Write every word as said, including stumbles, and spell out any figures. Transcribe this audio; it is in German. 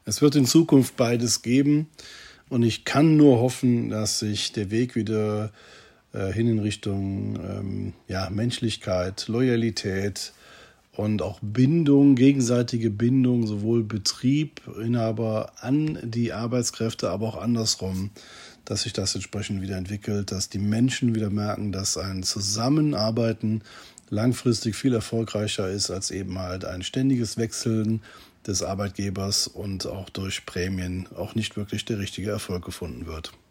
Es wird in Zukunft beides geben und ich kann nur hoffen, dass sich der Weg wieder äh, hin in Richtung ähm, ja, Menschlichkeit, Loyalität und auch Bindung, gegenseitige Bindung, sowohl Betrieb, Inhaber an die Arbeitskräfte, aber auch andersrum, dass sich das entsprechend wieder entwickelt, dass die Menschen wieder merken, dass ein Zusammenarbeiten langfristig viel erfolgreicher ist als eben halt ein ständiges Wechseln des Arbeitgebers und auch durch Prämien auch nicht wirklich der richtige Erfolg gefunden wird.